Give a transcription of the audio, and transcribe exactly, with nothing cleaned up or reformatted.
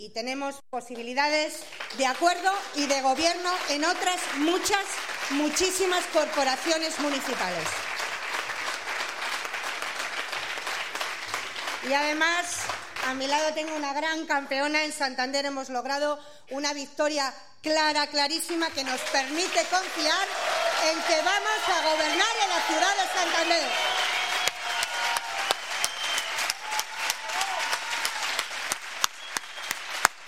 y tenemos posibilidades de acuerdo y de gobierno en otras muchas, muchísimas corporaciones municipales. Y además, a mi lado tengo una gran campeona. En Santander hemos logrado una victoria clara, clarísima, que nos permite confiar en que vamos a gobernar en la ciudad de Santander.